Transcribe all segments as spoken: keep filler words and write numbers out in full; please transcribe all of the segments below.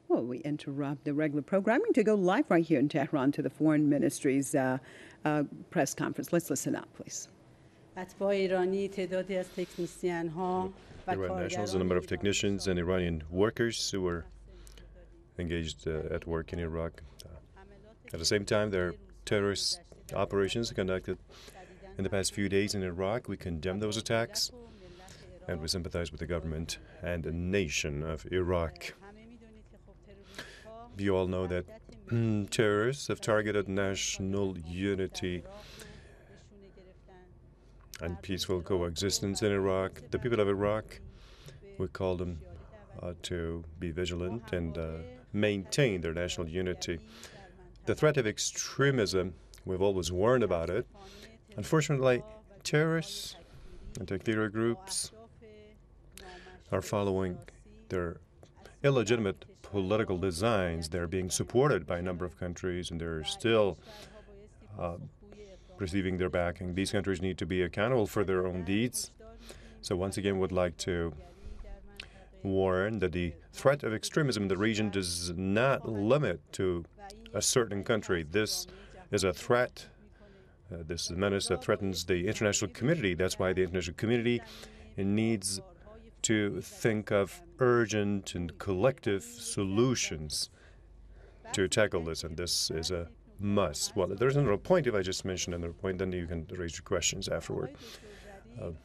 Well, we interrupt the regular programming to go live right here in Tehran to the Foreign Ministry's uh, uh, press conference. Let's listen up, please. Iranian nationals, a number of technicians and Iranian workers who were engaged uh, at work in Iraq. Uh, at the same time, there are terrorist operations conducted in the past few days in Iraq. We condemn those attacks, and we sympathize with the government and the nation of Iraq. You all know that terrorists have targeted national unity and peaceful coexistence in Iraq. The people of Iraq, we call them uh, to be vigilant and uh, maintain their national unity. The threat of extremism, we've always warned about it. Unfortunately, terrorists and Takfiri groups are following their illegitimate political designs. They're being supported by a number of countries, and they're still uh, receiving their backing. These countries need to be accountable for their own deeds. So once again, would like to warn that the threat of extremism in the region does not limit to a certain country. This is a threat. Uh, this is a menace that threatens the international community. That's why the international community needs to think of urgent and collective solutions to tackle this, and this is a must. Well, there's another point if I just mentioned another point, then you can raise your questions afterward. Uh, uh,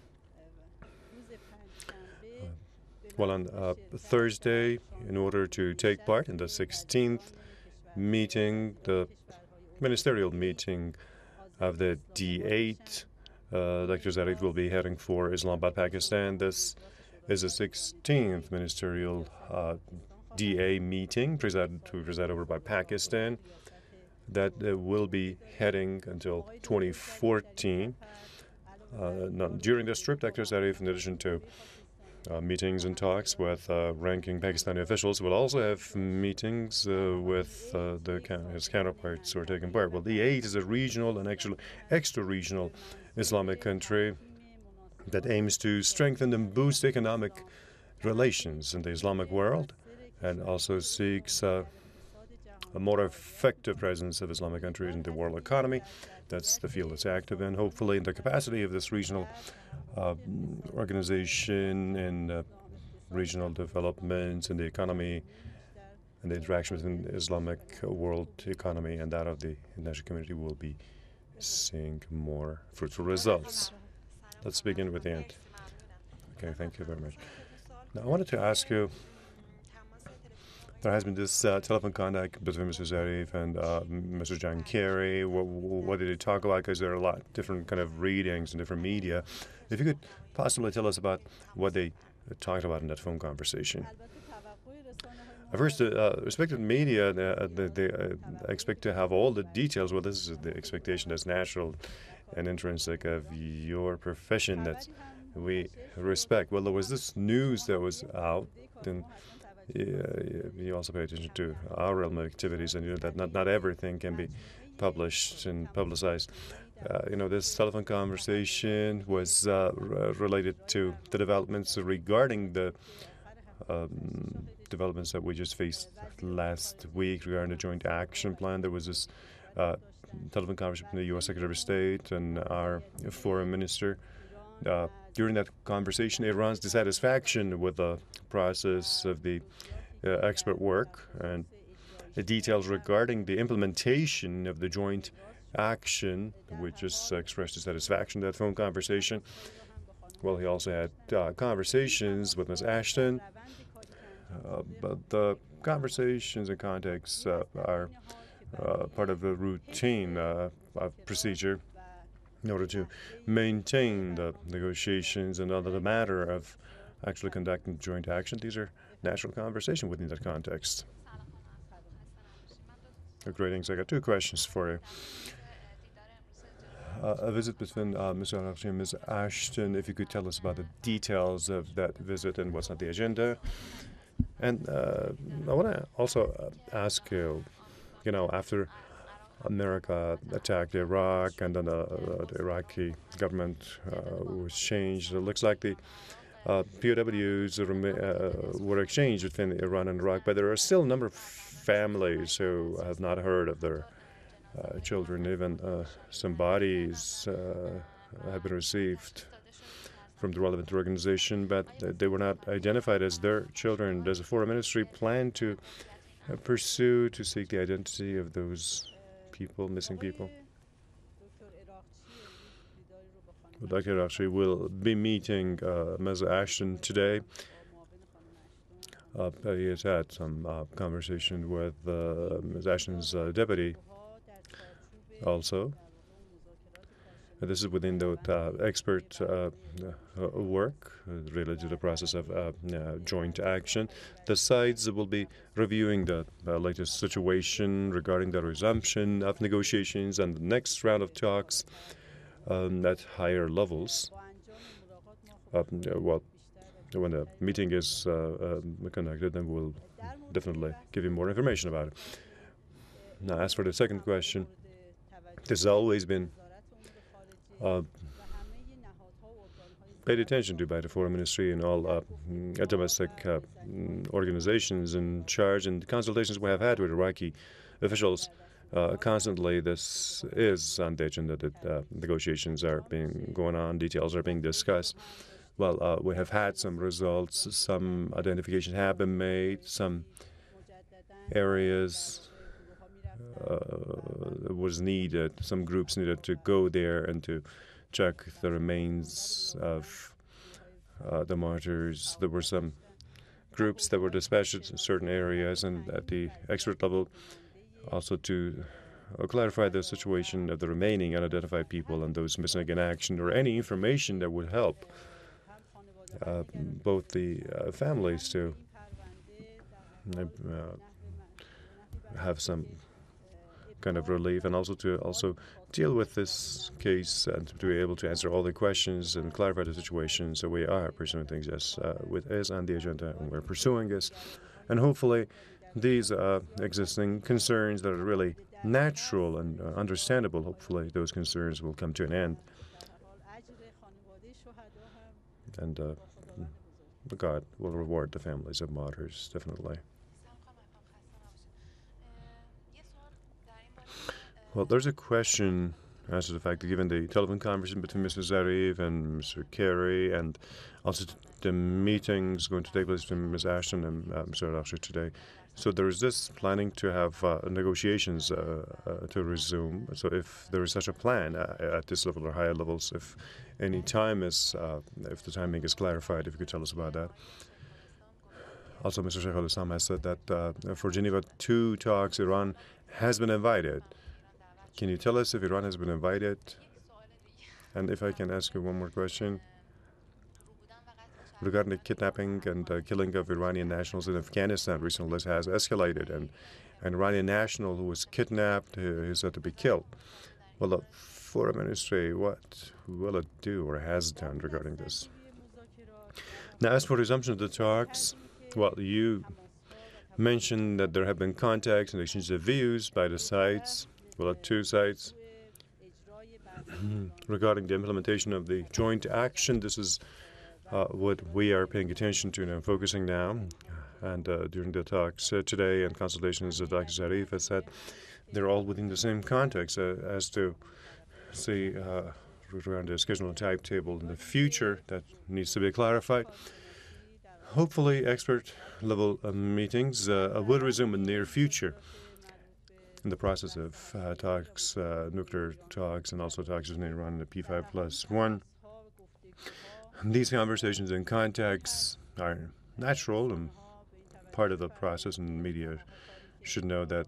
well, on uh, Thursday, in order to take part in the sixteenth meeting, the ministerial meeting of the D eight, uh, Doctor Zarif will be heading for Islamabad, Pakistan. This is the sixteenth ministerial uh, D A meeting presided, to be presided over by Pakistan that uh, will be heading until twenty fourteen. Uh, now, during this trip, Doctor Zarif, in addition to uh, meetings and talks with uh, ranking Pakistani officials, will also have meetings uh, with uh, the, his counterparts who are taking part. Well, the eight is a regional and actually extra-regional Islamic country that aims to strengthen and boost economic relations in the Islamic world, and also seeks uh, a more effective presence of Islamic countries in the world economy. That's the field it's active in. Hopefully, in the capacity of this regional uh, organization and uh, regional developments in the economy and the interaction within the Islamic world economy and that of the international community will be seeing more fruitful results. Let's begin with the end. Okay, thank you very much. Now, I wanted to ask you, there has been this uh, telephone contact between Mister Zarif and uh, Mister John Kerry. What, what did he talk about? Because there are a lot of different kind of readings and different media. If you could possibly tell us about what they talked about in that phone conversation. First, uh, respected media, uh, they, they uh, expect to have all the details. Well, this is the expectation that's natural and intrinsic of your profession that we respect. Well, there was this news that was out, and uh, you also pay attention to our realm of activities, and you know that not, not everything can be published and publicized. Uh, you know, this telephone conversation was uh, r- related to the developments regarding the um, developments that we just faced last week regarding the joint action plan. There was this uh, telephone conversation between the U S Secretary of State and our foreign minister. Uh, during that conversation, Iran's dissatisfaction with the process of the uh, expert work and the details regarding the implementation of the joint action, which just expressed dissatisfaction in that phone conversation. Well, he also had uh, conversations with Miz Ashton, uh, but the conversations and contexts uh, are uh, part of the routine uh, of procedure in order to maintain the negotiations and other the matter of actually conducting joint action. These are natural conversation within that context. Greetings. I got two questions for you. Uh, a visit between uh, Mister Araqchi and Miz Ashton, if you could tell us about the details of that visit and what's on the agenda. And uh, I want to also ask you, you know, after America attacked Iraq and then uh, the Iraqi government uh, was changed, it looks like the Uh, P O Ws uh, were exchanged between Iran and Iraq, but there are still a number of families who have not heard of their uh, children. Even uh, some bodies uh, have been received from the relevant organization, but they were not identified as their children. Does the foreign ministry plan to uh, pursue to seek the identity of those people, missing people? Doctor Arakchi will be meeting uh, Miz Ashton today. Uh, he has had some uh, conversation with uh, Miz Ashton's uh, deputy also. And this is within the uh, expert uh, uh, work uh, related to the process of uh, uh, joint action. The sides will be reviewing the uh, latest situation regarding the resumption of negotiations and the next round of talks um, at higher levels. Uh, well, when the meeting is uh, uh, conducted, then we'll definitely give you more information about it. Now, as for the second question, this has always been uh, paid attention to by the Foreign Ministry and all uh, domestic uh, organizations in charge, and the consultations we have had with Iraqi officials. Uh, constantly, this is on the agenda. That uh, negotiations are being going on, details are being discussed. Well, uh, we have had some results, some identifications have been made, some areas uh, was needed, some groups needed to go there and to check the remains of uh, the martyrs. There were some groups that were dispatched in certain areas, and at the expert level, also to uh, clarify the situation of the remaining unidentified people and those missing in action, or any information that would help uh, both the uh, families to uh, have some kind of relief, and also to also deal with this case and to be able to answer all the questions and clarify the situation. So we are pursuing things, yes, uh, with is on the agenda, and we're pursuing this, and hopefully these uh, existing concerns that are really natural and uh, understandable, hopefully those concerns will come to an end. And uh, God will reward the families of martyrs, definitely. Well, there's a question as to the fact that given the telephone conversation between Mister Zarif and Mister Kerry, and also the meetings going to take place between Miz Ashton and uh, Mister Arakchi today, so there is this planning to have uh, negotiations uh, uh, to resume. So if there is such a plan uh, at this level or higher levels, if any time is, uh, if the timing is clarified, if you could tell us about that. Also, Mister Sheikh al-Islam has said that uh, for Geneva two talks, Iran has been invited. Can you tell us if Iran has been invited? And if I can ask you one more question. Regarding the kidnapping and uh, killing of Iranian nationals in Afghanistan recently, this has escalated, and an Iranian national who was kidnapped uh, is said to be killed. Well, the Foreign Ministry, what will it do or has done regarding this? Now, as for resumption of the talks, well, you mentioned that there have been contacts and exchanges of views by the sides, well, at two sides, regarding the implementation of the joint action. This is Uh, what we are paying attention to and focusing now. And uh, during the talks uh, today and consultations of Doctor Zarif has said they're all within the same context uh, as to see uh, around the schedule and timetable in the future that needs to be clarified. Hopefully, expert level uh, meetings uh, will resume in the near future in the process of uh, talks, uh, nuclear talks, and also talks in Iran, the P five plus one. These conversations and contacts are natural and part of the process, and media should know that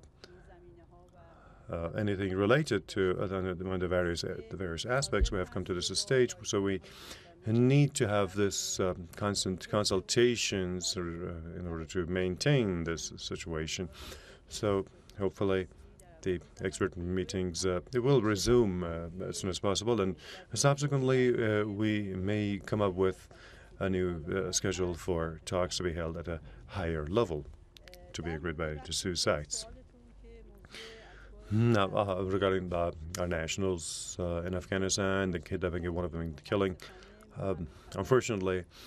uh, anything related to uh, the various uh, the various aspects we have come to this stage. So we need to have this um, constant consultations or, uh, in order to maintain this situation. So hopefully the expert meetings uh, it will resume uh, as soon as possible, and subsequently uh, we may come up with a new uh, schedule for talks to be held at a higher level to be agreed by the two sides. Now, uh, regarding the, our nationals uh, in Afghanistan, the kidnapping of one of them, the killing, um, unfortunately,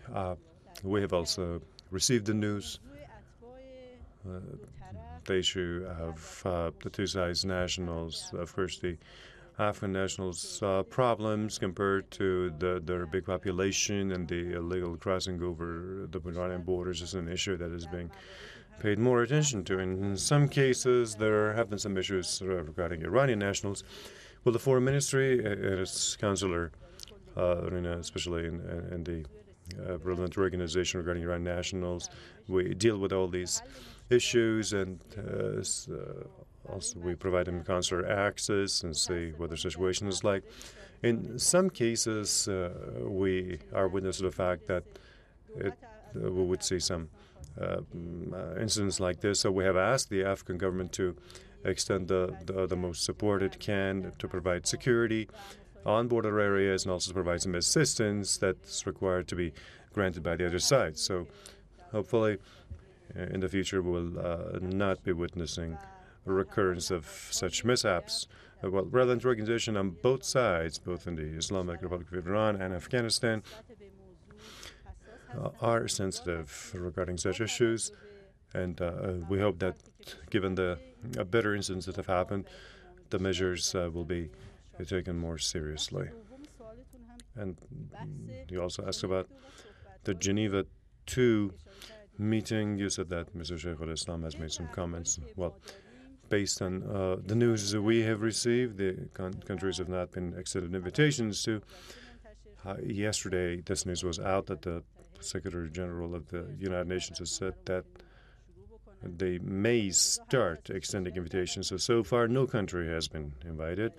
uh, we have also received the news, uh, the issue of uh, the two sides nationals, of course, the Afghan nationals' uh, problems compared to the, their big population and the illegal crossing over the Iranian borders is an issue that is being paid more attention to. In some cases, there have been some issues regarding Iranian nationals. Well, the Foreign Ministry and its counselor, uh, especially in, in the uh, relevant organization regarding Iranian nationals, we deal with all these issues, and uh, also we provide them consular access and see what their situation is like. In some cases, uh, we are witness to the fact that it, uh, we would see some uh, incidents like this. So we have asked the Afghan government to extend the, the, the most support it can to provide security on border areas and also to provide some assistance that's required to be granted by the other side. So hopefully uh, in the future we'll uh, not be witnessing a recurrence of such mishaps. Uh, well, relevant organizations on both sides, both in the Islamic Republic of Iran and Afghanistan, uh, are sensitive regarding such issues. And uh, we hope that, given the uh, better incidents that have happened, the measures uh, will be taken more seriously. And you also asked about the Geneva two meeting. You said that Mister Sheikh al-Islam has made some comments. Well, based on uh, the news that we have received, the con countries have not been extended invitations to. Uh, yesterday, this news was out that the Secretary General of the United Nations has said that they may start extending invitations. So, so far, no country has been invited.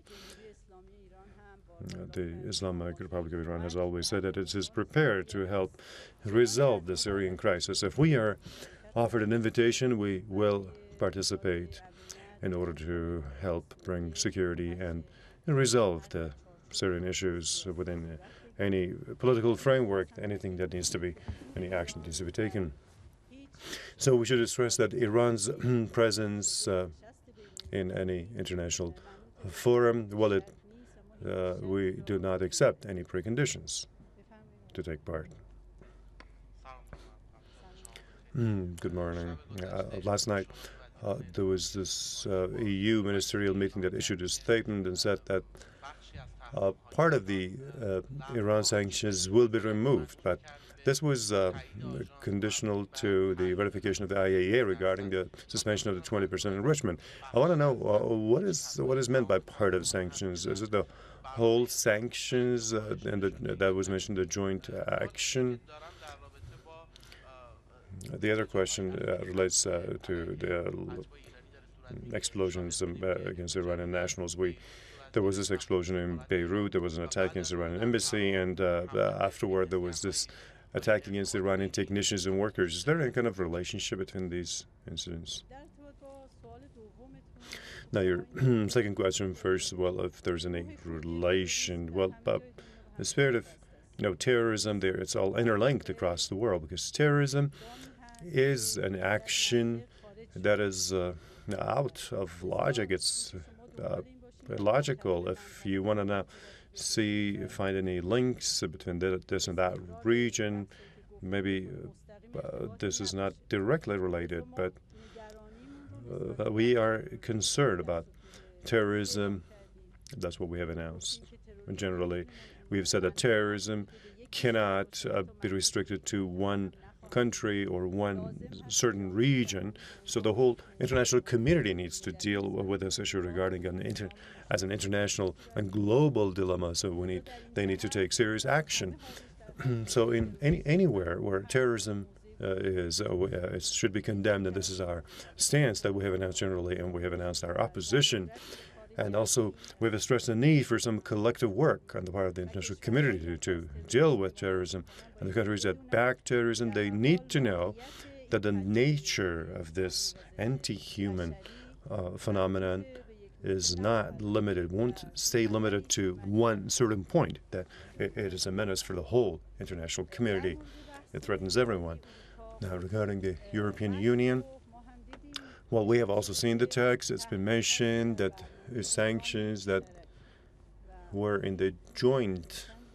Uh, the Islamic Republic of Iran has always said that it is prepared to help resolve the Syrian crisis. If we are offered an invitation, we will participate in order to help bring security and, and resolve the Syrian issues within any political framework, anything that needs to be, any action needs to be taken. So we should stress that Iran's presence uh, in any international forum, well, it, uh, we do not accept any preconditions to take part. Mm, good morning. Uh, last night, uh, there was this uh, E U ministerial meeting that issued a statement and said that uh, part of the uh, Iran sanctions will be removed, but this was uh, conditional to the verification of the I A E A regarding the suspension of the twenty percent enrichment. I want to know uh, what is what is meant by part of sanctions. Is it the whole sanctions uh, and the, that was mentioned, the joint action? The other question uh, relates uh, to the uh, explosions um, uh, against Iranian nationals. We There was this explosion in Beirut. There was an attack against the Iranian embassy, and uh, afterward there was this attack against Iranian technicians and workers. Is there any kind of relationship between these incidents? Now, your second question first, well, if there's any relation, well, uh, the spirit of, you know, terrorism, there, it's all interlinked across the world, because terrorism is an action that is uh, out of logic. It's uh, illogical. If you want to now see, find any links between this and that region, maybe uh, this is not directly related, but uh, we are concerned about terrorism. That's what we have announced. And generally, we have said that terrorism cannot uh, be restricted to one country or one certain region. So the whole international community needs to deal with this issue regarding an inter as an international and global dilemma. So we need they need to take serious action. So in any anywhere where terrorism uh, is, uh, it should be condemned, and this is our stance that we have announced generally, and we have announced our opposition. And also, we have stressed the need for some collective work on the part of the international community to, to deal with terrorism. And the countries that back terrorism, they need to know that the nature of this anti-human uh, phenomenon is not limited, won't stay limited to one certain point, that it, it is a menace for the whole international community. It threatens everyone. Now, regarding the European Union, well, we have also seen the text. It's been mentioned that sanctions that were in the joint